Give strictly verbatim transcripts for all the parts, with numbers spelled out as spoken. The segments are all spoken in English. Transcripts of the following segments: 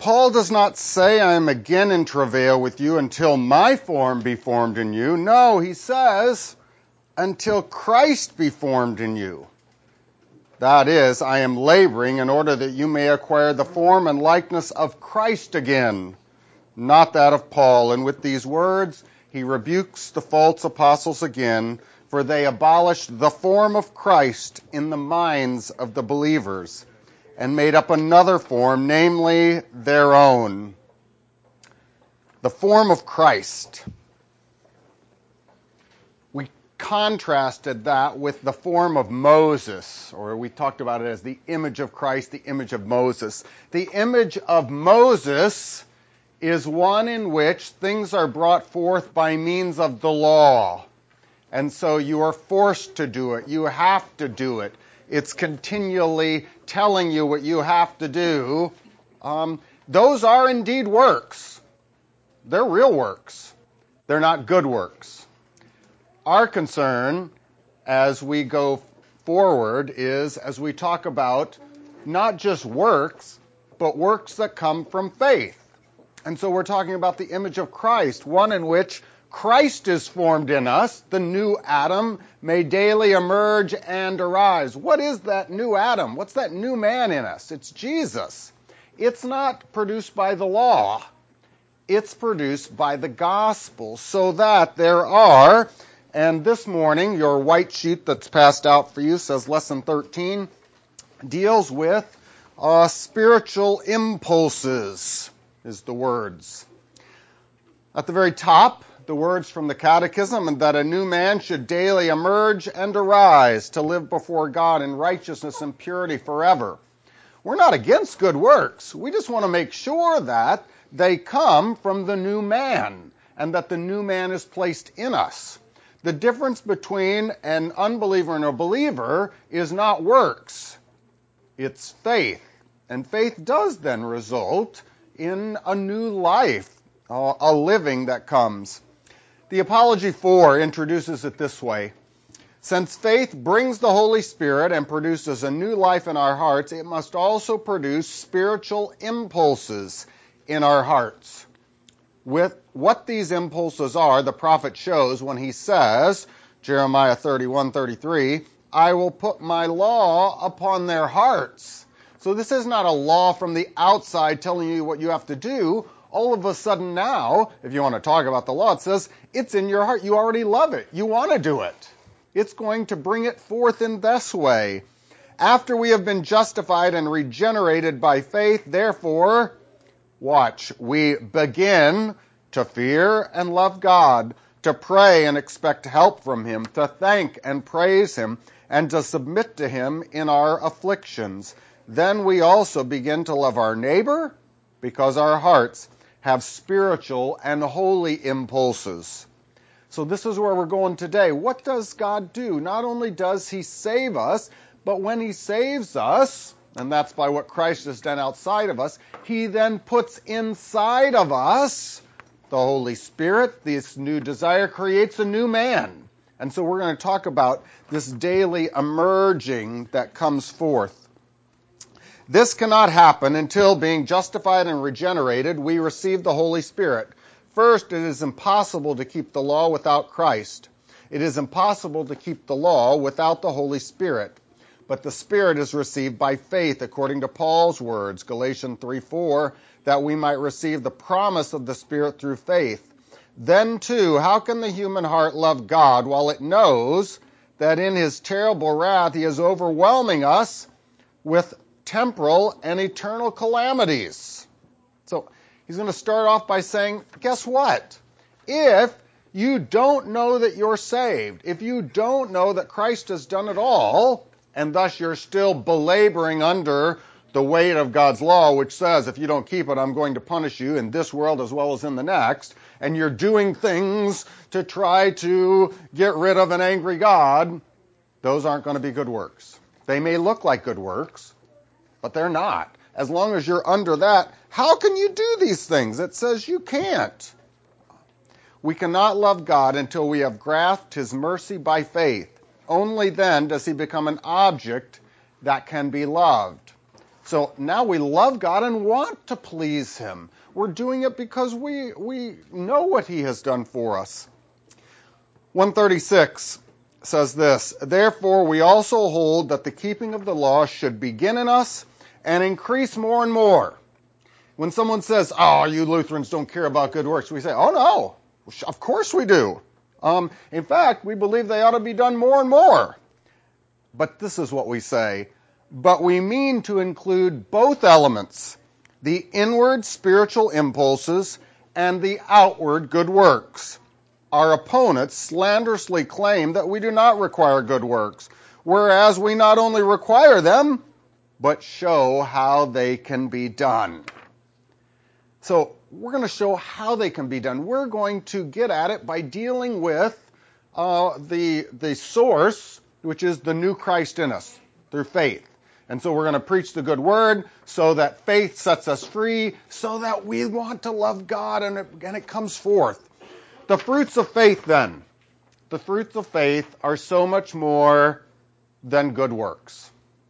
Paul does not say, I am again in travail with you until my form be formed in you. No, he says, until Christ be formed in you. That is, I am laboring in order that you may acquire the form and likeness of Christ again, not that of Paul. And with these words, he rebukes the false apostles again, for they abolished the form of Christ in the minds of the believers and made up another form, namely their own. The form of Christ. We contrasted that with the form of Moses, or we talked about it as the image of Christ, the image of Moses. The image of Moses is one in which things are brought forth by means of the law. And so you are forced to do it. You have to do it. It's continually telling you what you have to do. Um, those are indeed works. They're real works. They're not good works. Our concern as we go forward is as we talk about not just works, but works that come from faith. And so we're talking about the image of Christ, one in which Christ is formed in us, the new Adam may daily emerge and arise. What is that new Adam? What's that new man in us? It's Jesus. It's not produced by the law. It's produced by the gospel, so that there are, and this morning your white sheet that's passed out for you says lesson thirteen, deals with uh, spiritual impulses, is the words. At the very top, the words from the Catechism, and that a new man should daily emerge and arise to live before God in righteousness and purity forever. We're not against good works. We just want to make sure that they come from the new man and that the new man is placed in us. The difference between an unbeliever and a believer is not works. It's faith. And faith does then result in a new life, a living that comes. The Apology four introduces it this way. Since faith brings the Holy Spirit and produces a new life in our hearts, it must also produce spiritual impulses in our hearts. With what these impulses are, the prophet shows when he says, Jeremiah thirty-one thirty-three, I will put my law upon their hearts. So this is not a law from the outside telling you what you have to do. All of a sudden now, if you want to talk about the law, it says it's in your heart. You already love it. You want to do it. It's going to bring it forth in this way. After we have been justified and regenerated by faith, therefore, watch, we begin to fear and love God, to pray and expect help from Him, to thank and praise Him, and to submit to Him in our afflictions. Then we also begin to love our neighbor because our hearts have spiritual and holy impulses. So this is where we're going today. What does God do? Not only does He save us, but when He saves us, and that's by what Christ has done outside of us, He then puts inside of us the Holy Spirit. This new desire creates a new man. And so we're going to talk about this daily emerging that comes forth. This cannot happen until, being justified and regenerated, we receive the Holy Spirit. First, it is impossible to keep the law without Christ. It is impossible to keep the law without the Holy Spirit. But the Spirit is received by faith, according to Paul's words, Galatians three four, that we might receive the promise of the Spirit through faith. Then, too, how can the human heart love God while it knows that in His terrible wrath He is overwhelming us with temporal and eternal calamities? So he's going to start off by saying, guess what? If you don't know that you're saved, if you don't know that Christ has done it all, and thus you're still belaboring under the weight of God's law, which says if you don't keep it, I'm going to punish you in this world as well as in the next, and you're doing things to try to get rid of an angry God, those aren't going to be good works. They may look like good works, but they're not. As long as you're under that, how can you do these things? It says you can't. We cannot love God until we have grasped His mercy by faith. Only then does He become an object that can be loved. So now we love God and want to please him. We're doing it because we, we know what he has done for us. one thirty-six says this, therefore we also hold that the keeping of the law should begin in us and increase more and more. When someone says, oh, you Lutherans don't care about good works, we say, oh no, of course we do. Um, in fact, we believe they ought to be done more and more. But this is what we say, but we mean to include both elements, the inward spiritual impulses and the outward good works. Our opponents slanderously claim that we do not require good works, whereas we not only require them, but show how they can be done. So we're going to show how they can be done. We're going to get at it by dealing with uh, the, the source, which is the new Christ in us, through faith. And so we're going to preach the good word so that faith sets us free, so that we want to love God and it, and it comes forth. The fruits of faith, then. The fruits of faith are so much more than good works.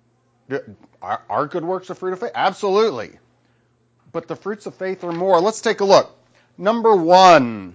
Are, are good works a fruit of faith? Absolutely. But the fruits of faith are more. Let's take a look. Number one,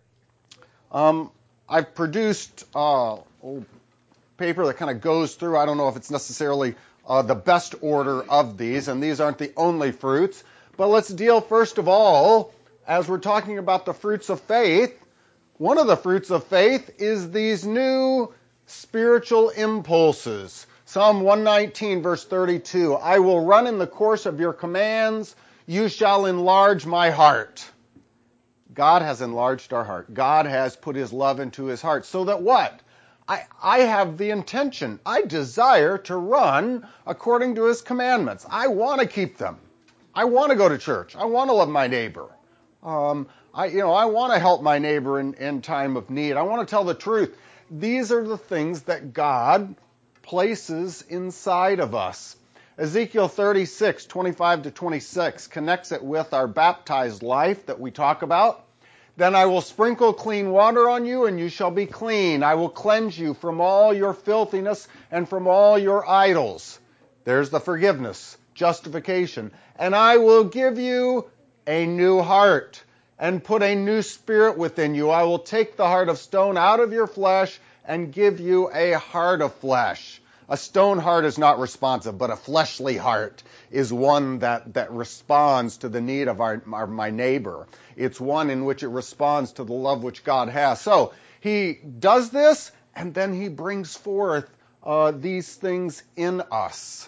um, I've produced uh, a paper that kind of goes through. I don't know if it's necessarily uh, the best order of these, and these aren't the only fruits. But let's deal first of all, as we're talking about the fruits of faith, one of the fruits of faith is these new spiritual impulses. Psalm one nineteen, verse thirty-two, I will run in the course of your commands. You shall enlarge my heart. God has enlarged our heart. God has put his love into his heart. So that what? I, I have the intention. I desire to run according to his commandments. I want to keep them. I want to go to church. I want to love my neighbor. Um, I, you know, I want to help my neighbor in, in time of need. I want to tell the truth. These are the things that God places inside of us. Ezekiel thirty-six, twenty-five to twenty-six connects it with our baptized life that we talk about. Then I will sprinkle clean water on you, and you shall be clean. I will cleanse you from all your filthiness and from all your idols. There's the forgiveness, justification. And I will give you a new heart and put a new spirit within you. I will take the heart of stone out of your flesh and give you a heart of flesh. A stone heart is not responsive, but a fleshly heart is one that, that responds to the need of our, our my neighbor. It's one in which it responds to the love which God has. So he does this, and then he brings forth uh, these things in us.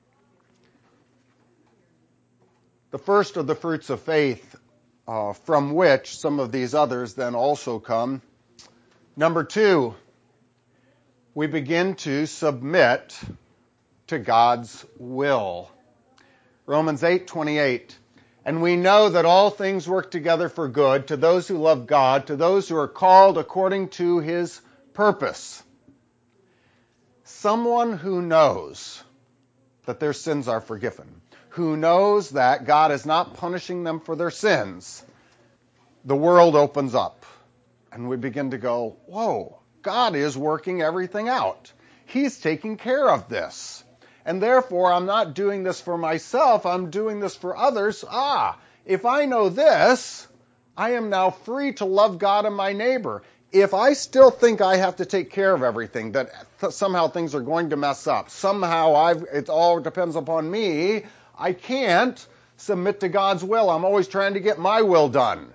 The first of the fruits of faith, uh, from which some of these others then also come. Number two, we begin to submit to God's will. Romans eight twenty-eight. And we know that all things work together for good to those who love God, to those who are called according to his purpose. Someone who knows that their sins are forgiven, who knows that God is not punishing them for their sins, the world opens up and we begin to go, whoa, God is working everything out. He's taking care of this. And therefore, I'm not doing this for myself. I'm doing this for others. Ah, if I know this, I am now free to love God and my neighbor. If I still think I have to take care of everything, that th- somehow things are going to mess up, somehow I've, it all depends upon me, I can't submit to God's will. I'm always trying to get my will done.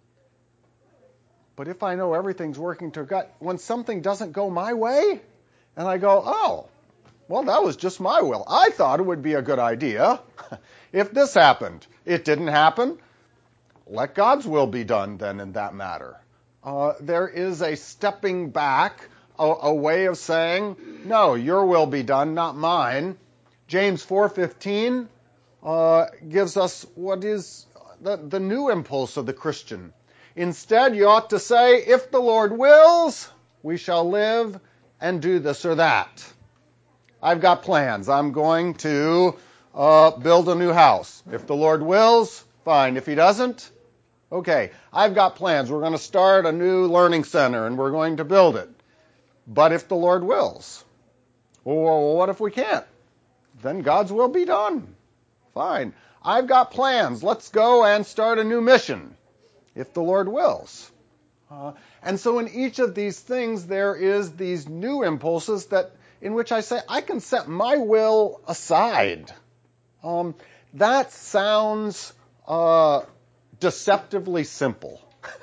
But if I know everything's working to God, when something doesn't go my way, and I go, oh, well, that was just my will. I thought it would be a good idea if this happened. It didn't happen. Let God's will be done then in that matter. Uh, there is a stepping back, a, a way of saying, no, your will be done, not mine. James four fifteen uh, gives us what is the, the new impulse of the Christian. Instead, you ought to say, if the Lord wills, we shall live and do this or that. I've got plans. I'm going to uh, build a new house. If the Lord wills, fine. If he doesn't, okay. I've got plans. We're going to start a new learning center, and we're going to build it. But if the Lord wills, well, what if we can't? Then God's will be done. fine. I've got plans. Let's go and start a new mission, if the Lord wills. Uh, and so in each of these things, there is these new impulses that in which I say, I can set my will aside. Um, that sounds uh, deceptively simple.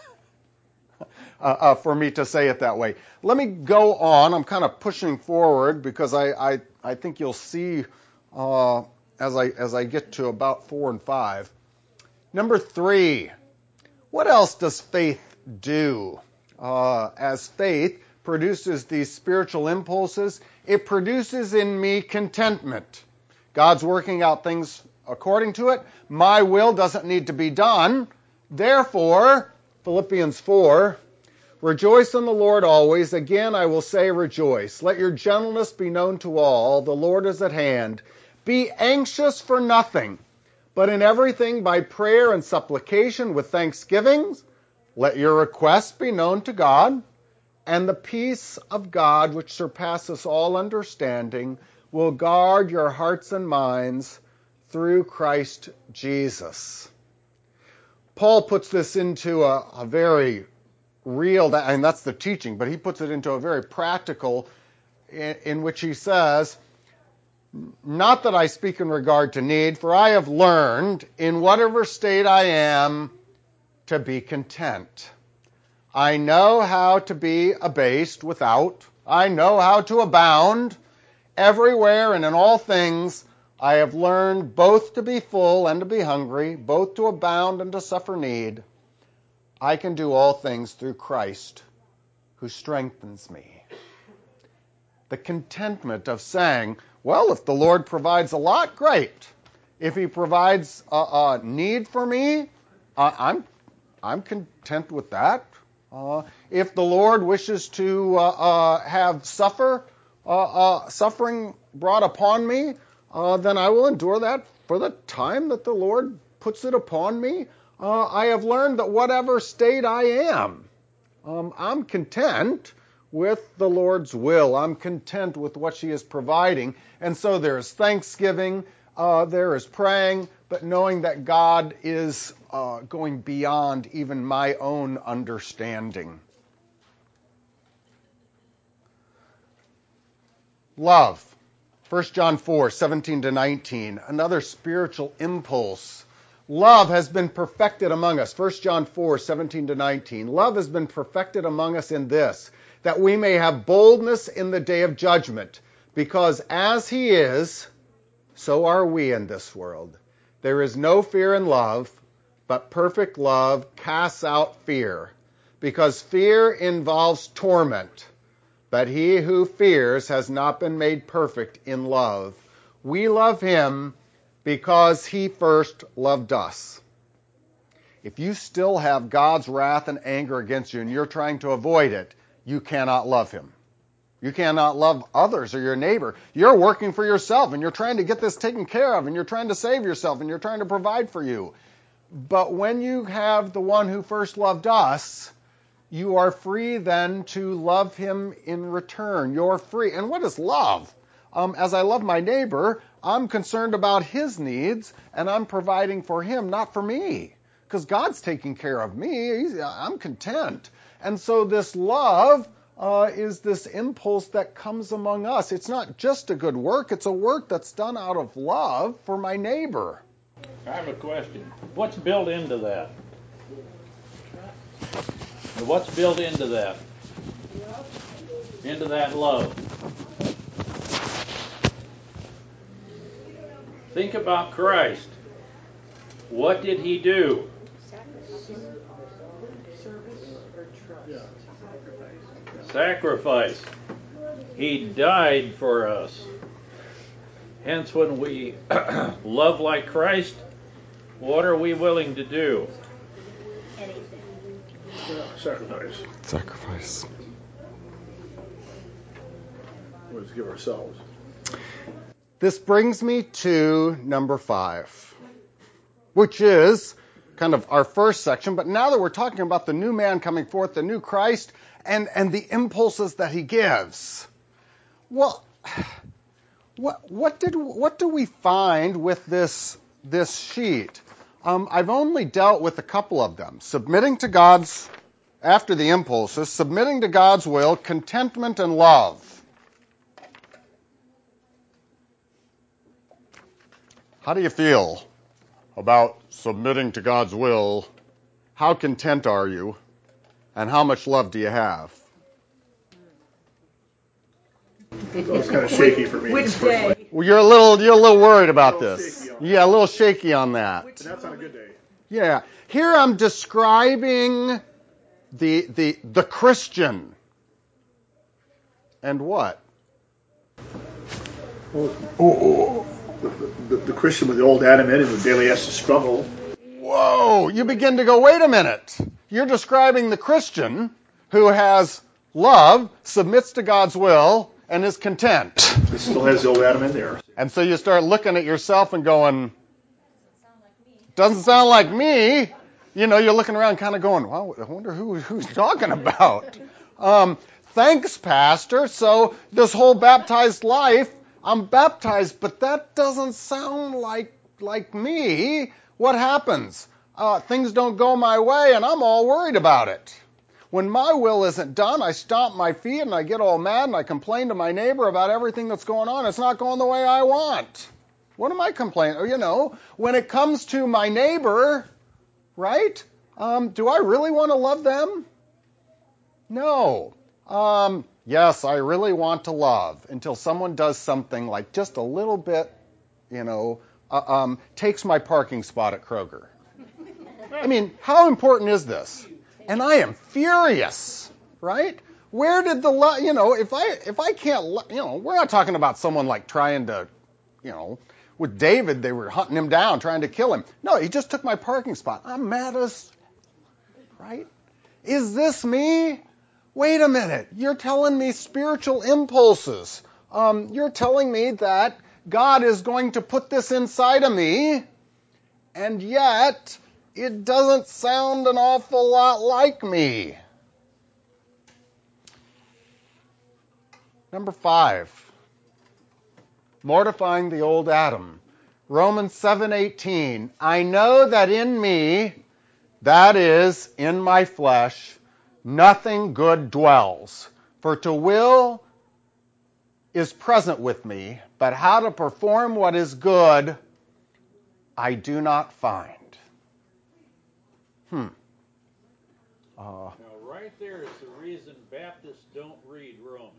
Uh, uh, for me to say it that way. Let me go on. I'm kind of pushing forward because I, I, I think you'll see uh, as I as I get to about four and five. Number three, what else does faith do? Uh, as faith produces these spiritual impulses, it produces in me contentment. God's working out things according to it. My will doesn't need to be done. Therefore, Philippians four, rejoice in the Lord always. Again, I will say rejoice. Let your gentleness be known to all. The Lord is at hand. Be anxious for nothing, but in everything by prayer and supplication with thanksgivings, let your requests be known to God, and the peace of God, which surpasses all understanding, will guard your hearts and minds through Christ Jesus. Paul puts this into a, a very real, and that's the teaching, but he puts it into a very practical in, in which he says, not that I speak in regard to need, for I have learned in whatever state I am to be content. I know how to be abased without. I know how to abound. Everywhere and in all things I have learned both to be full and to be hungry, both to abound and to suffer need. I can do all things through Christ who strengthens me. The contentment of saying, well, if the Lord provides a lot, great. If he provides a, a need for me, uh, I'm, I'm content with that. Uh, if the Lord wishes to uh, uh, have suffer, uh, uh, suffering brought upon me, uh, then I will endure that for the time that the Lord puts it upon me. Uh, I have learned that whatever state I am, um, I'm content with the Lord's will. I'm content with what she is providing. And so there is thanksgiving, uh, there is praying, but knowing that God is uh, going beyond even my own understanding. Love. First John four, seventeen to nineteen, another spiritual impulse. Love has been perfected among us. First John four, seventeen to nineteen. Love has been perfected among us in this, that we may have boldness in the day of judgment, because as he is, so are we in this world. There is no fear in love, but perfect love casts out fear, because fear involves torment. But he who fears has not been made perfect in love. We love him because he first loved us. If you still have God's wrath and anger against you and you're trying to avoid it, you cannot love him. You cannot love others or your neighbor. You're working for yourself and you're trying to get this taken care of and you're trying to save yourself and you're trying to provide for you. But when you have the one who first loved us, you are free then to love him in return. You're free. And what is love? Um, as I love my neighbor, I'm concerned about his needs and I'm providing for him, not for me. Because God's taking care of me. He's, I'm content. And so this love uh, is this impulse that comes among us. It's not just a good work. It's a work that's done out of love for my neighbor. I have a question. What's built into that? What's built into that? Into that love. Think about Christ. What did he do? Sacrifice. He died for us. Hence, when we love like Christ, what are we willing to do? Anything. Yeah, sacrifice. Sacrifice. Let's give ourselves. This brings me to number five, which is kind of our first section. But now that we're talking about the new man coming forth, the new Christ, and, and the impulses that he gives, well, what what did what do we find with this this sheet. Um, I've only dealt with a couple of them. Submitting to God's, after the impulses, submitting to God's will, contentment, and love. How do you feel about submitting to God's will? How content are you? And how much love do you have? It was kind of shaky for me. Which personally. day? Well, you're a little you're a little worried about A little this. shaky on Yeah, a little shaky on that. And that's on a good day. Yeah. Here I'm describing the the the Christian. And what? Oh, oh, the, the, the Christian with the old Adam in him who daily has to struggle. Whoa, you begin to go, wait a minute. You're describing the Christian who has love, submits to God's will, and is content. He still has the old Adam in there. And so you start looking at yourself and going, doesn't sound like me. You know, you're looking around kind of going, well, I wonder who who's talking about. Um, thanks, Pastor. So this whole baptized life, I'm baptized, but that doesn't sound like like me. What happens? Uh, things don't go my way, and I'm all worried about it. When my will isn't done, I stomp my feet, and I get all mad, and I complain to my neighbor about everything that's going on. It's not going the way I want. What am I complaining? You know, when it comes to my neighbor, right? Um, do I really want to love them? No. Um, yes, I really want to love until someone does something like just a little bit, you know, uh, um, takes my parking spot at Kroger. I mean, how important is this? And I am furious, right? Where did the love, you know, if I if I can't, lo- you know, we're not talking about someone like trying to, you know, with David, they were hunting him down, trying to kill him. No, he just took my parking spot. I'm mad as, right? Is this me? Wait a minute. You're telling me spiritual impulses. Um, you're telling me that God is going to put this inside of me, and yet it doesn't sound an awful lot like me. Number five, mortifying the old Adam. Romans seven eighteen. I know that in me, that is, in my flesh, nothing good dwells. For to will is present with me, but how to perform what is good, I do not find. Hmm. Uh, Now, right there is the reason Baptists don't read Romans.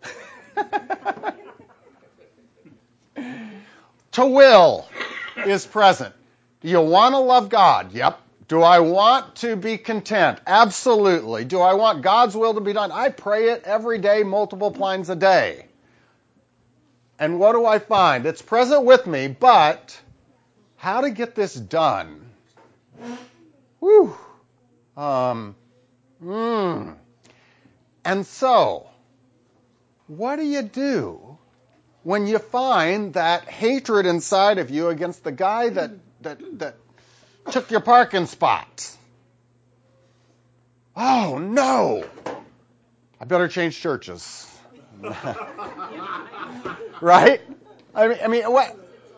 To will is present. Do you want to love God? Yep. Do I want to be content? Absolutely. Do I want God's will to be done? I pray it every day, multiple times a day. And what do I find? It's present with me, but how to get this done? Whew. Um, mm. And so, what do you do when you find that hatred inside of you against the guy that that that took your parking spot? Oh no! I better change churches. Right? I mean, I mean, what?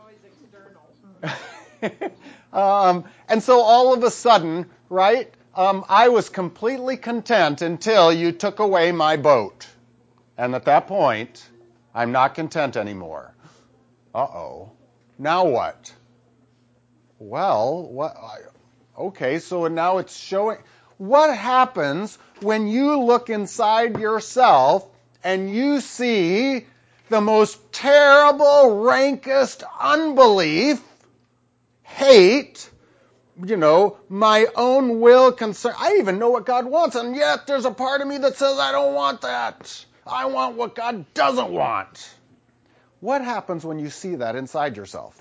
um, and so all of a sudden, right? Um, I was completely content until you took away my boat, and at that point, I'm not content anymore. Uh-oh. Now what? Well, what? Okay, so now it's showing. What happens when you look inside yourself and you see the most terrible, rankest unbelief, hate, you know, my own will, concern. I even know what God wants, and yet there's a part of me that says I don't want that. I want what God doesn't want. What happens when you see that inside yourself?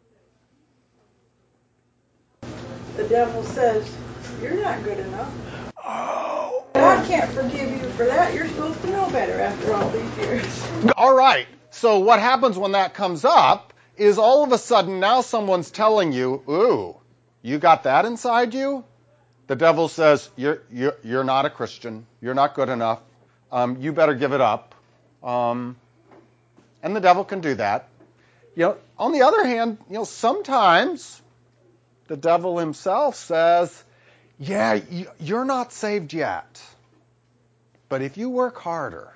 The devil says, you're not good enough. Oh. God can't forgive you for that. You're supposed to know better after all these years. All right. So what happens when that comes up is all of a sudden now someone's telling you, ooh, you got that inside you? The devil says, you're, you're, you're not a Christian. You're not good enough. Um, you better give it up. Um, and the devil can do that. You know, on the other hand, you know, sometimes the devil himself says, yeah, you're not saved yet, but if you work harder.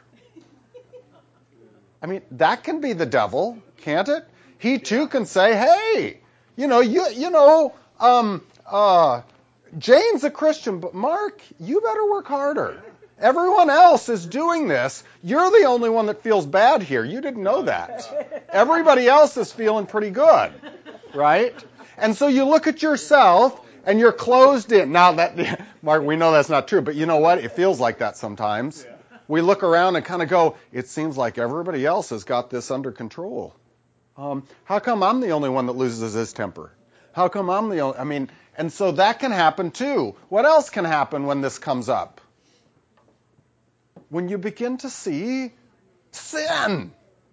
I mean, that can be the devil, can't it? He too can say, hey, you know, you you know, um, uh, Jane's a Christian, but Mark, you better work harder. Everyone else is doing this. You're the only one that feels bad here. You didn't know that. Everybody else is feeling pretty good, right? And so you look at yourself and you're closed in. Now, that, Mark, we know that's not true, but you know what? It feels like that sometimes. We look around and kind of go, it seems like everybody else has got this under control. Um, how come I'm the only one that loses his temper? How come I'm the only, I mean, and so that can happen too. What else can happen when this comes up? When you begin to see sin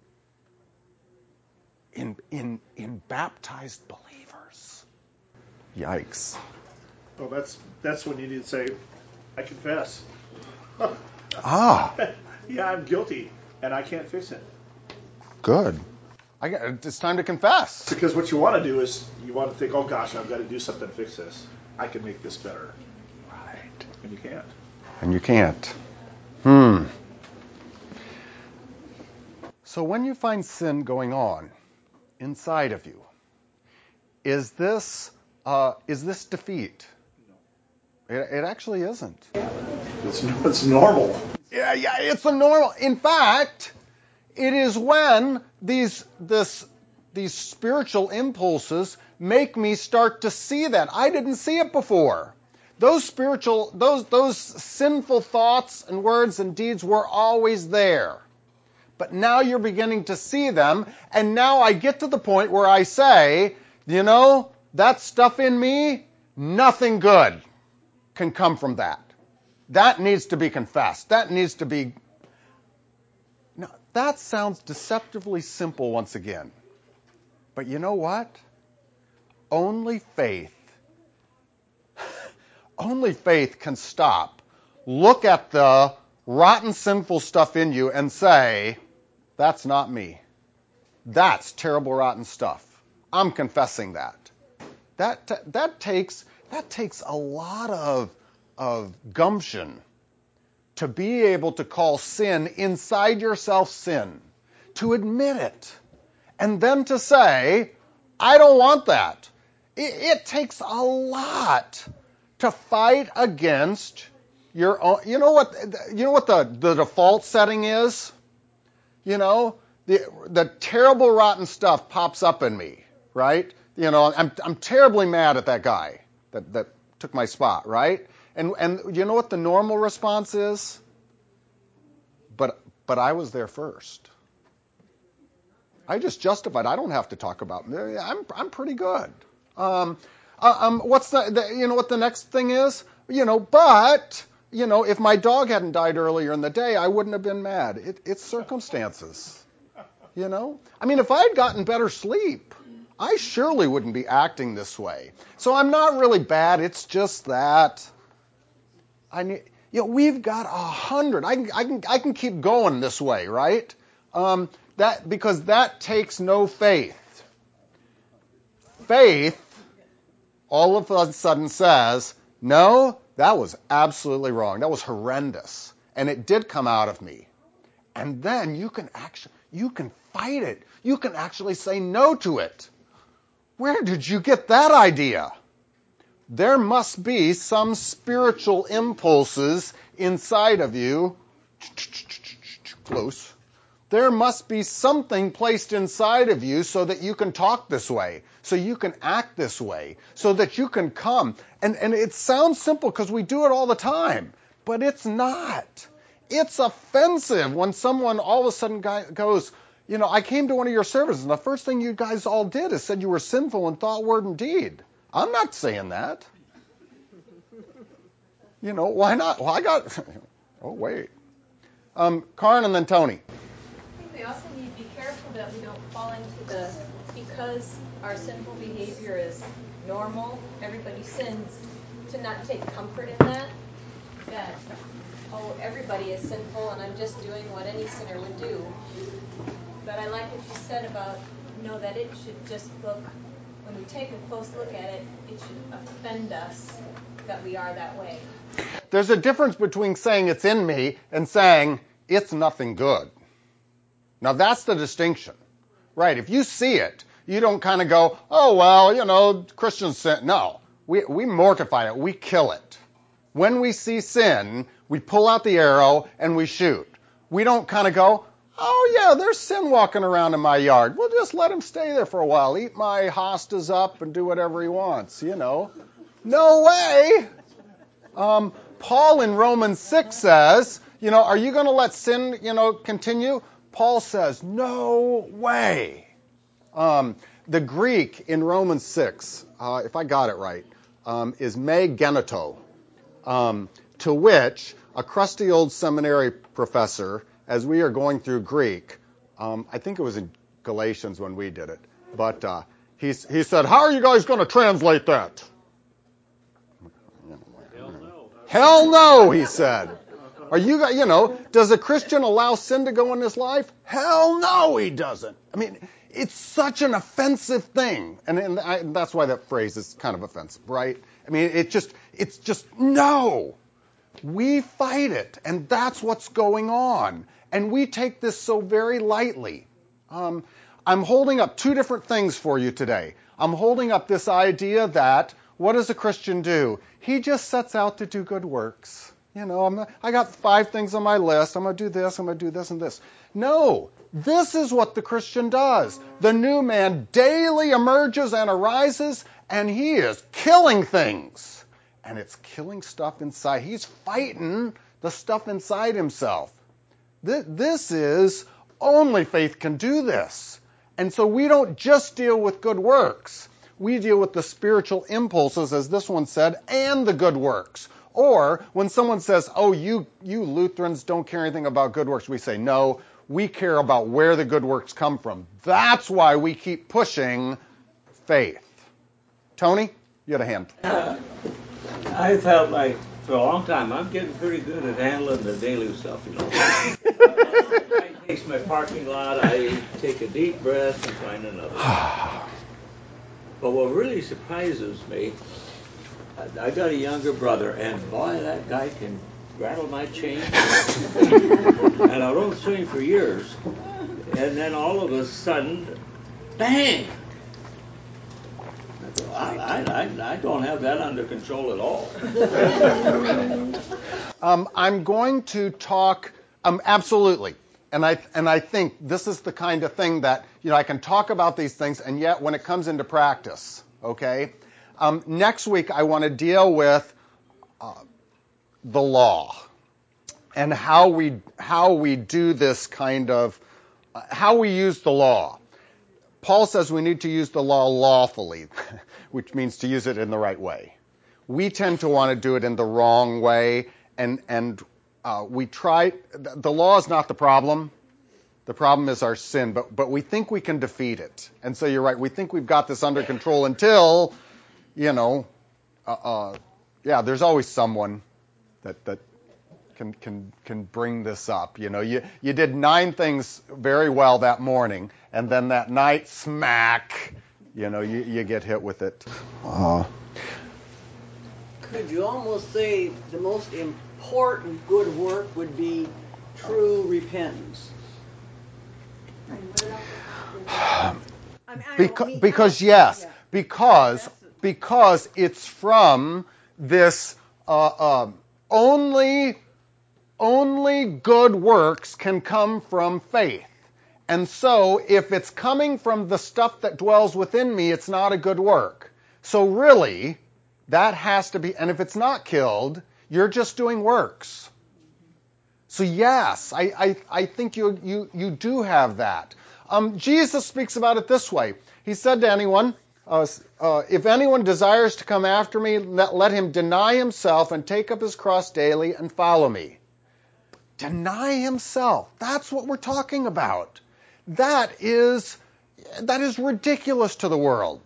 in, in, in baptized believers. Yikes. Well, that's that's when you need to say, I confess. Ah. Yeah, I'm guilty, and I can't fix it. Good. I got, it's time to confess. Because what you want to do is you want to think, oh gosh, I've got to do something to fix this. I can make this better. Right. And you can't. And you can't. Hmm. So when you find sin going on inside of you, is this uh, is this defeat? No. It, it actually isn't. It's, it's normal. Yeah, yeah, it's a normal. In fact, it is when these this these spiritual impulses make me start to see that. I didn't see it before. Those spiritual, those those sinful thoughts and words and deeds were always there. But now you're beginning to see them, and now I get to the point where I say, you know, that stuff in me, nothing good can come from that. That needs to be confessed. That needs to be... Now, that sounds deceptively simple once again. But you know what? Only faith, only faith can stop, look at the rotten, sinful stuff in you and say, that's not me. That's terrible, rotten stuff. I'm confessing that. That that takes that takes a lot of of gumption to be able to call sin inside yourself sin, to admit it, and then to say, I don't want that. It, it takes a lot to fight against your own. You know what? You know what the, the default setting is? You know, the the terrible, rotten stuff pops up in me, right? You know, I'm I'm terribly mad at that guy that, that took my spot, right? And and you know what the normal response is? But but I was there first. I just justified. I don't have to talk about me. I'm I'm pretty good. Um, uh, um, what's the, the you know what the next thing is? You know, but you know, if my dog hadn't died earlier in the day, I wouldn't have been mad. It, it's circumstances. You know, I mean, if I'd gotten better sleep, I surely wouldn't be acting this way. So I'm not really bad. It's just that I need. You know, we've got a hundred. I can, I can, I can keep going this way, right? Um, that because that takes no faith. Faith, all of a sudden says, no, that was absolutely wrong. That was horrendous, and it did come out of me. And then you can actually, you can fight it. You can actually say no to it. Where did you get that idea? There must be some spiritual impulses inside of you. Close. There must be something placed inside of you so that you can talk this way, so you can act this way, so that you can come. And, and it sounds simple because we do it all the time, but it's not. It's offensive when someone all of a sudden goes, you know, I came to one of your services, and the first thing you guys all did is said you were sinful in thought, word, and deed. I'm not saying that. You know, why not? Well, I got... Oh, wait. Um, Karin and then Tony. I think we also need to be careful that we don't fall into the, because our sinful behavior is normal, everybody sins, to not take comfort in that, that, oh, everybody is sinful and I'm just doing what any sinner would do. But I like what you said about know that it should just look, when we take a close look at it, it should offend us that we are that way. There's a difference between saying it's in me and saying it's nothing good. Now that's the distinction, right? If you see it, you don't kind of go, oh, well, you know, Christians sin. No, we, we mortify it. We kill it. When we see sin, we pull out the arrow and we shoot. We don't kind of go, oh, yeah, there's sin walking around in my yard. We'll just let him stay there for a while, eat my hostas up and do whatever he wants, you know. No way. Um, Paul in Romans six says, you know, are you going to let sin, you know, continue? Paul says, no way. Um, the Greek in Romans six, uh, if I got it right, um, is me geneto, um, to which a crusty old seminary professor, as we are going through Greek, um, I think it was in Galatians when we did it, but uh, he, he said, how are you guys going to translate that? Hell no. Hell no, he said. Are you, you know, does a Christian allow sin to go in his life? Hell no, he doesn't. I mean, it's such an offensive thing. And, and, I, and that's why that phrase is kind of offensive, right? I mean, it just, it's just, no. We fight it, and that's what's going on. And we take this so very lightly. Um, I'm holding up two different things for you today. I'm holding up this idea that, what does a Christian do? He just sets out to do good works. You know, I'm, I got five things on my list. I'm going to do this, I'm going to do this and this. No, this is what the Christian does. The new man daily emerges and arises, and he is killing things. And it's killing stuff inside. He's fighting the stuff inside himself. This, this is, only faith can do this. And so we don't just deal with good works. We deal with the spiritual impulses, as this one said, and the good works. Or when someone says, oh, you, you Lutherans don't care anything about good works, we say, no, we care about where the good works come from. That's why we keep pushing faith. Tony, you had a hand. Uh, I felt like for a long time I'm getting pretty good at handling the daily stuff, you know. I taste my parking lot, I take a deep breath and find another. But what really surprises me, I got a younger brother, and boy, that guy can rattle my chain. And I rode swing for years, and then all of a sudden, bang! I, I, I don't have that under control at all. um, I'm going to talk, um, absolutely, and I and I think this is the kind of thing that, you know, I can talk about these things, and yet when it comes into practice, okay? Um, next week I want to deal with uh, the law and how we how we do this kind of, uh, how we use the law. Paul says we need to use the law lawfully, which means to use it in the right way. We tend to want to do it in the wrong way, and and uh, we try. The law is not the problem. The problem is our sin, but but we think we can defeat it. And so you're right. We think we've got this under control until, you know, uh, uh, yeah. There's always someone that that can can can bring this up. You know, you you did nine things very well that morning, and then that night, smack. You know, you, you get hit with it. Uh, Could you almost say the most important good work would be true repentance? because, because yes, because because it's from this uh, uh, only only good works can come from faith. And so if it's coming from the stuff that dwells within me, it's not a good work. So really, that has to be, and if it's not killed, you're just doing works. So yes, I, I, I think you, you, you do have that. Um, Jesus speaks about it this way. He said to anyone, uh, uh, if anyone desires to come after me, let, let him deny himself and take up his cross daily and follow me. Deny himself. That's what we're talking about. That is, that is ridiculous to the world.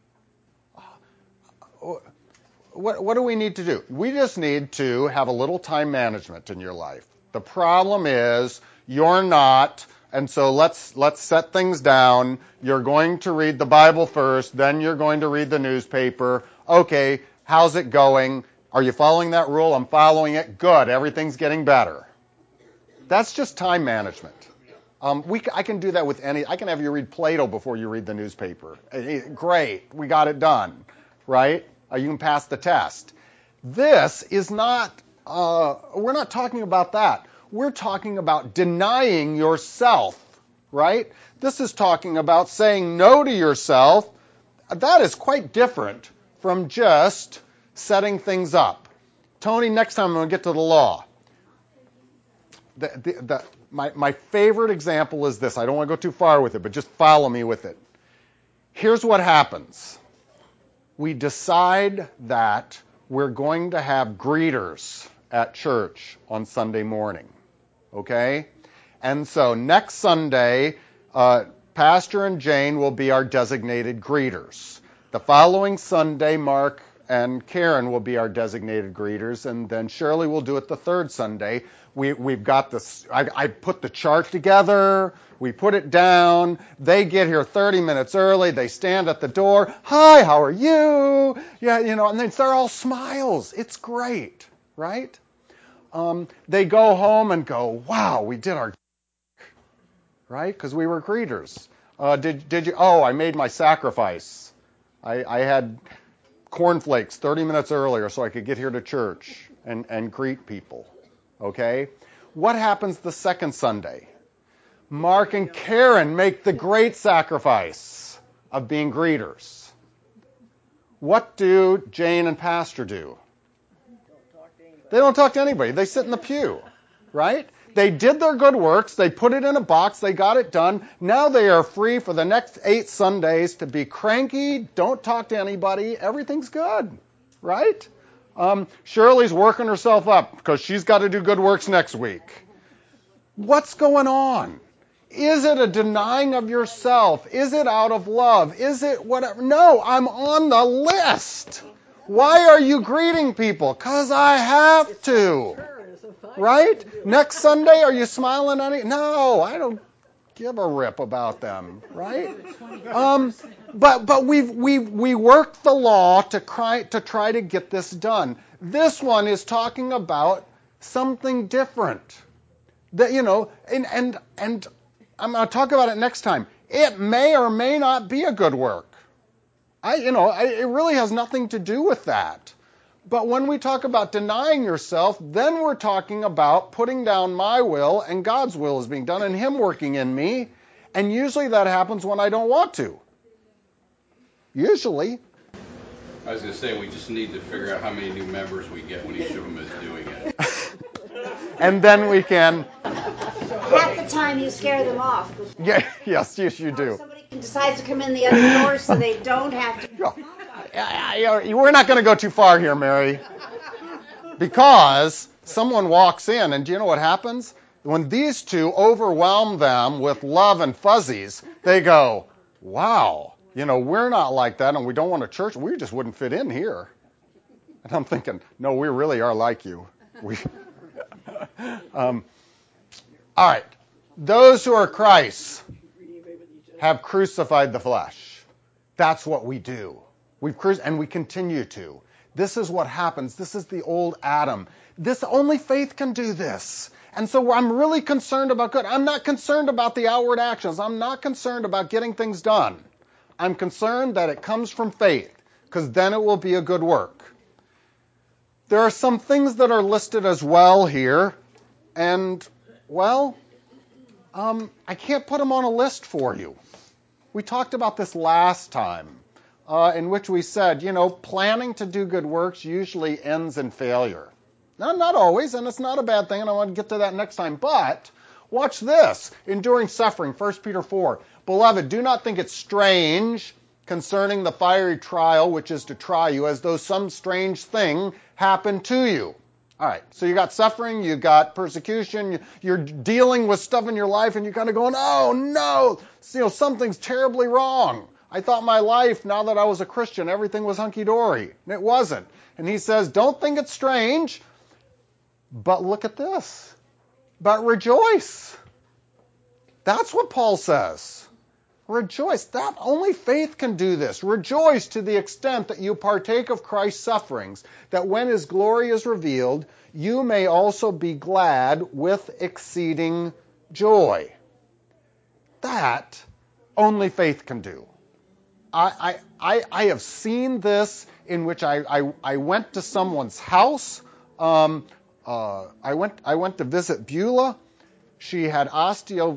What, what do we need to do? We just need to have a little time management in your life. The problem is you're not And so let's let's set things down. You're going to read the Bible first, then you're going to read the newspaper. Okay, how's it going? Are you following that rule? I'm following it. Good. Everything's getting better. That's just time management. Um, we, I can do that with any. I can have you read Plato before you read the newspaper. Great. We got it done. Right? Uh, you can pass the test. This is not, uh, we're not talking about that. We're talking about denying yourself, right? This is talking about saying no to yourself. That is quite different from just setting things up. Tony, next time I'm going to get to the law. The, the, the, my, my favorite example is this. I don't want to go too far with it, but just follow me with it. Here's what happens. We decide that we're going to have greeters at church on Sunday morning. Okay? And so next Sunday, uh, Pastor and Jane will be our designated greeters. The following Sunday, Mark and Karen will be our designated greeters, and then Shirley will do it the third Sunday. We, we've got this, I, I put the chart together, we put it down, they get here thirty minutes early, they stand at the door, hi, how are you? Yeah, you know, and then they're all smiles. It's great, right? Um, they go home and go, wow, we did our, right? Because we were greeters. Uh, did, did you, oh, I made my sacrifice. I, I had cornflakes thirty minutes earlier so I could get here to church and, and greet people. Okay? What happens the second Sunday? Mark and Karen make the great sacrifice of being greeters. What do Jane and Pastor do? They don't talk to anybody. They sit in the pew, right? They did their good works. They put it in a box. They got it done. Now they are free for the next eight Sundays to be cranky, don't talk to anybody. Everything's good, right? Um, Shirley's working herself up because she's got to do good works next week. What's going on? Is it a denying of yourself? Is it out of love? Is it whatever? No, I'm on the list. Why are you greeting people? Because I have to. Right? Next Sunday, are you smiling at it? No, I don't give a rip about them. Right? Um, but but we've we we worked the law to try to try to get this done. This one is talking about something different. That you know, and and and I'm going to talk about it next time. It may or may not be a good work. I you know, I, it really has nothing to do with that. But when we talk about denying yourself, then we're talking about putting down my will and God's will is being done and Him working in me. And usually that happens when I don't want to. Usually. I was going to say, we just need to figure out how many new members we get when each of them is doing it. And then we can... Half the time you scare them off. Yeah, yes, yes, you do. Somebody can decide to come in the other door so they don't have to... We're not going to go too far here, Mary. Because someone walks in, and do you know what happens? When these two overwhelm them with love and fuzzies, they go, wow, you know, we're not like that, and we don't want a church. We just wouldn't fit in here. And I'm thinking, no, we really are like you. We, um, all right. Those who are Christ's have crucified the flesh. That's what we do. We've cru- and we continue to. This is what happens. This is the old Adam. This only faith can do this. And so I'm really concerned about good. I'm not concerned about the outward actions. I'm not concerned about getting things done. I'm concerned that it comes from faith, because then it will be a good work. There are some things that are listed as well here, and, well, um, I can't put them on a list for you. We talked about this last time. Uh, in which we said, you know, planning to do good works usually ends in failure. Now, not always, and it's not a bad thing, and I want to get to that next time. But watch this. Enduring suffering, First Peter four. Beloved, do not think it strange concerning the fiery trial which is to try you, as though some strange thing happened to you. All right, so you got suffering, you got persecution, you're dealing with stuff in your life, and you're kind of going, oh, no, you know, something's terribly wrong. I thought my life, now that I was a Christian, everything was hunky-dory. And it wasn't. And he says, don't think it's strange, but look at this. But rejoice. That's what Paul says. Rejoice. That only faith can do this. Rejoice to the extent that you partake of Christ's sufferings, that when his glory is revealed, you may also be glad with exceeding joy. That only faith can do. I, I, I have seen this in which I, I, I went to someone's house. Um, uh, I went I went to visit Beulah. She had osteo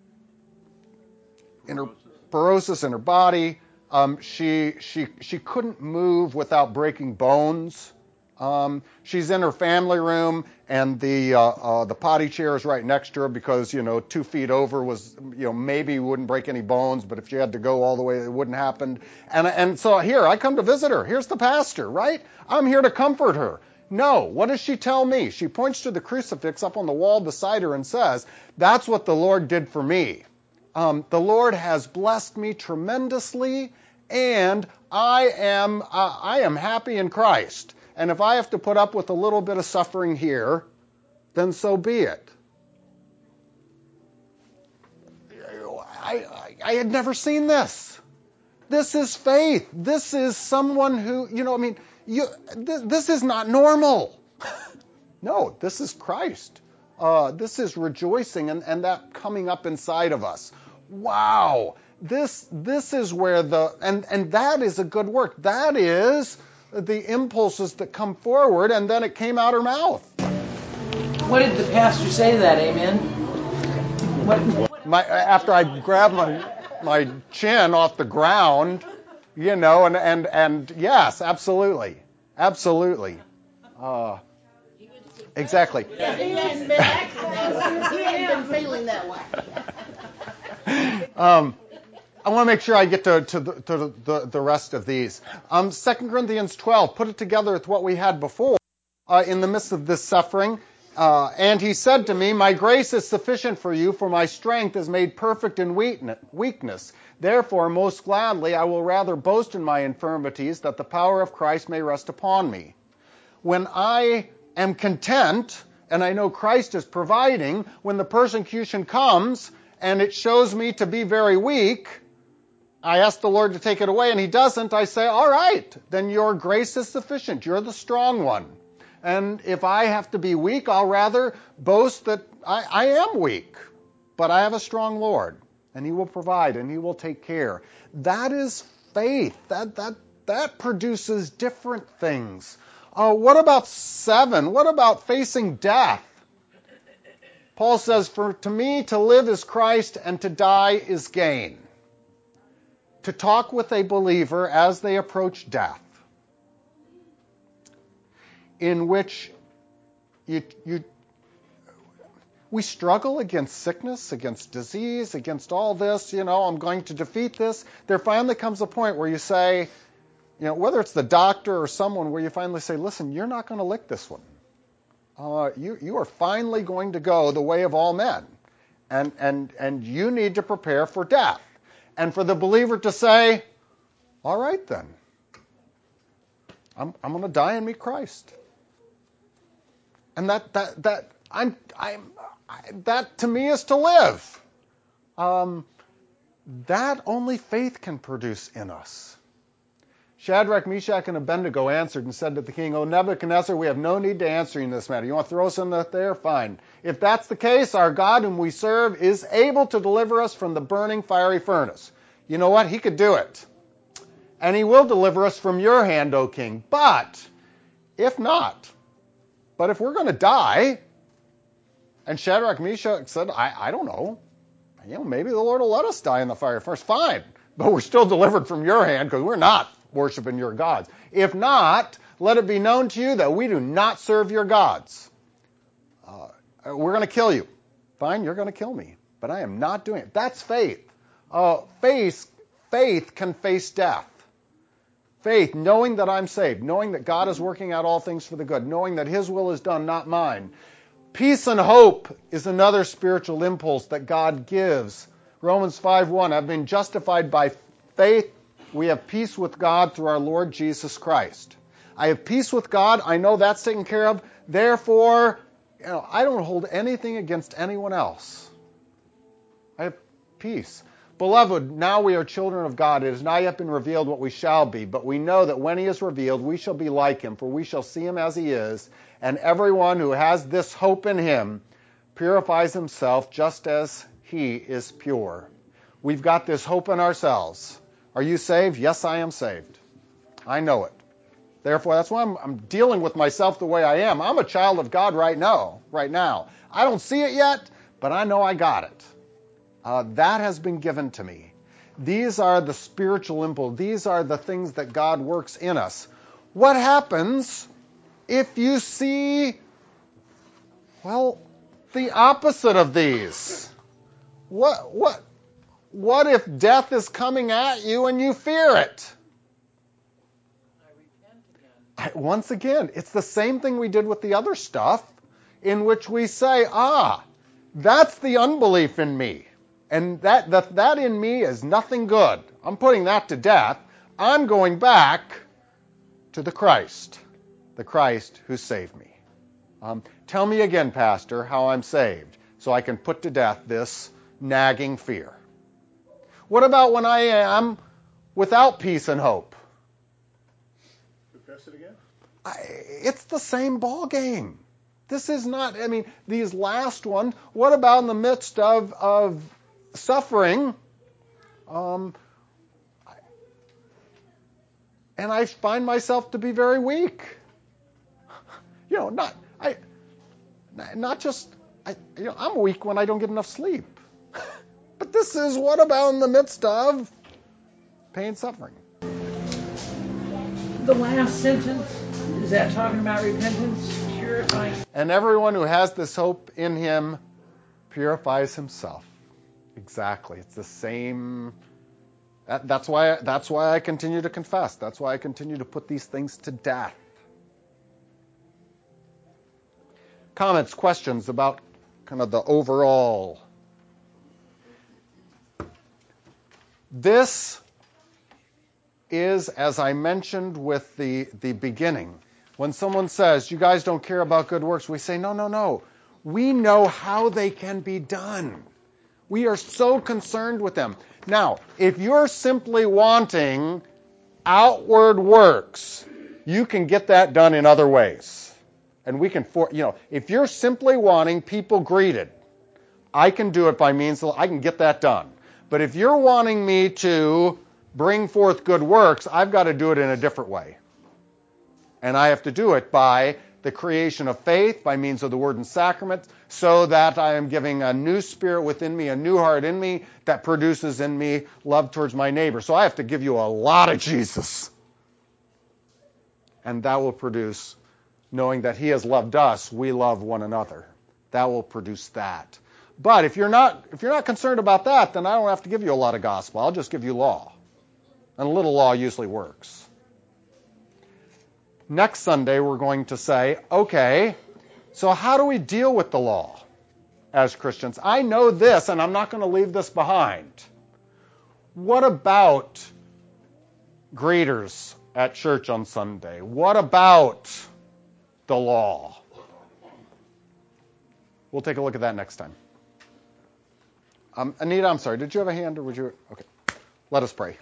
in her porosis in her body. Um, she she she couldn't move without breaking bones. Um, she's in her family room, and the uh, uh, the potty chair is right next to her because, you know, two feet over was, you know, maybe wouldn't break any bones, but if she had to go all the way, it wouldn't happen. And and so here I come to visit her. Here's the pastor, right? I'm here to comfort her. No, what does she tell me? She points to the crucifix up on the wall beside her and says, "That's what the Lord did for me. Um, the Lord has blessed me tremendously, and I am uh, I am happy in Christ. And if I have to put up with a little bit of suffering here, then so be it." I, I, I had never seen this. This is faith. This is someone who, you know, I mean, you, th- this is not normal. No, this is Christ. Uh, this is rejoicing and, and that coming up inside of us. Wow. This this is where the, and, and that is a good work. That is the impulses that come forward, and then it came out her mouth. What did the pastor say to that, amen? What? My, after I grabbed my my chin off the ground, you know, and, and, and yes, absolutely. Absolutely. Uh, exactly. He hadn't been acting that way. He hadn't been feeling that way. Um, I want to make sure I get to, to, the, to the, the rest of these. Um, Second Corinthians twelve, put it together with what we had before uh, in the midst of this suffering. Uh, and he said to me, "My grace is sufficient for you, for my strength is made perfect in weakness. Therefore, most gladly, I will rather boast in my infirmities, that the power of Christ may rest upon me. When I am content, and I know Christ is providing, when the persecution comes, and it shows me to be very weak, I ask the Lord to take it away, and he doesn't. I say, all right, then your grace is sufficient. You're the strong one. And if I have to be weak, I'll rather boast that I, I am weak. But I have a strong Lord, and he will provide, and he will take care." That is faith. That, that, that produces different things. Uh, what about seven? What about facing death? Paul says, "For to me to live is Christ, and to die is gain." To talk with a believer as they approach death, in which you, you, we struggle against sickness, against disease, against all this, you know, I'm going to defeat this. There finally comes a point where you say, you know, whether it's the doctor or someone, where you finally say, listen, you're not going to lick this one. Uh, you, you are finally going to go the way of all men, and, and, and you need to prepare for death. And for the believer to say, all right then, I'm, I'm going to die and meet Christ. And that that that I'm I'm I, that to me is to live. Um, that only faith can produce in us. Shadrach, Meshach, and Abednego answered and said to the king, "O Nebuchadnezzar, we have no need to answer you in this matter. You want to throw us in there? Fine. If that's the case, our God whom we serve is able to deliver us from the burning fiery furnace." You know what? He could do it. And he will deliver us from your hand, O king. But if not, but if we're going to die, and Shadrach, Meshach said, I, I don't know. You know, maybe the Lord will let us die in the fire first. Fine. But we're still delivered from your hand because we're not worshiping your gods. If not, let it be known to you that we do not serve your gods. Uh, we're going to kill you. Fine, you're going to kill me. But I am not doing it. That's faith. Uh, faith, faith can face death. Faith, knowing that I'm saved, knowing that God is working out all things for the good, knowing that his will is done, not mine. Peace and hope is another spiritual impulse that God gives. Romans five one, I've been justified by faith. We have peace with God through our Lord Jesus Christ. I have peace with God. I know that's taken care of. Therefore, you know, I don't hold anything against anyone else. I have peace. Beloved, now we are children of God. It has not yet been revealed what we shall be, but we know that when he is revealed, we shall be like him, for we shall see him as he is. And everyone who has this hope in him purifies himself just as he is pure. We've got this hope in ourselves. Are you saved? Yes, I am saved. I know it. Therefore, that's why I'm, I'm dealing with myself the way I am. I'm a child of God right now. Right now. I don't see it yet, but I know I got it. Uh, that has been given to me. These are the spiritual impulse. These are the things that God works in us. What happens if you see, well, the opposite of these? What, what, what if death is coming at you and you fear it? I, once again, it's the same thing we did with the other stuff, in which we say, ah, that's the unbelief in me. And that, that, that in me is nothing good. I'm putting that to death. I'm going back to the Christ, the Christ who saved me. Um, tell me again, Pastor, how I'm saved, so I can put to death this nagging fear. What about when I am without peace and hope? Confess it again? I, it's the same ball game. This is not, I mean, these last ones, what about in the midst of, of suffering? Um, and I find myself to be very weak. You know, not, I, not just, I, you know, I'm weak when I don't get enough sleep. But this is what about in the midst of pain and suffering? The last sentence, is that talking about repentance? Purifying. And everyone who has this hope in him purifies himself. Exactly. It's the same. That, that's why. That's why I continue to confess. That's why I continue to put these things to death. Comments, questions about kind of the overall. This is, as I mentioned with the, the beginning, when someone says, you guys don't care about good works, we say, no, no, no. We know how they can be done. We are so concerned with them. Now, if you're simply wanting outward works, you can get that done in other ways. And we can, for, you know, if you're simply wanting people greeted, I can do it by means of, I can get that done. But if you're wanting me to bring forth good works, I've got to do it in a different way. And I have to do it by the creation of faith, by means of the word and sacrament, so that I am giving a new spirit within me, a new heart in me, that produces in me love towards my neighbor. So I have to give you a lot of Jesus. And that will produce, knowing that he has loved us, we love one another. That will produce that. But if you're not if you're not concerned about that, then I don't have to give you a lot of gospel. I'll just give you law. And a little law usually works. Next Sunday, we're going to say, okay, so how do we deal with the law as Christians? I know this, and I'm not going to leave this behind. What about greeters at church on Sunday? What about the law? We'll take a look at that next time. Um, Anita, I'm sorry, did you have a hand, or would you? Okay, let us pray.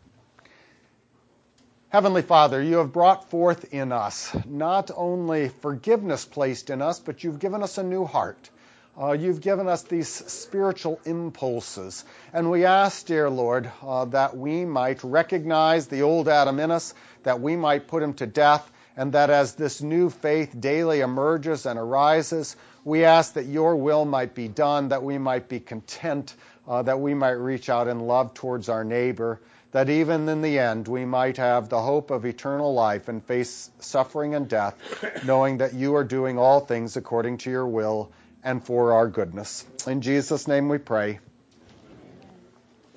Heavenly Father, you have brought forth in us not only forgiveness placed in us, but you've given us a new heart. Uh, you've given us these spiritual impulses. And we ask, dear Lord, uh, that we might recognize the old Adam in us, that we might put him to death, and that as this new faith daily emerges and arises, we ask that your will might be done, that we might be content, uh, that we might reach out in love towards our neighbor, that even in the end we might have the hope of eternal life and face suffering and death, knowing that you are doing all things according to your will and for our goodness. In Jesus' name we pray.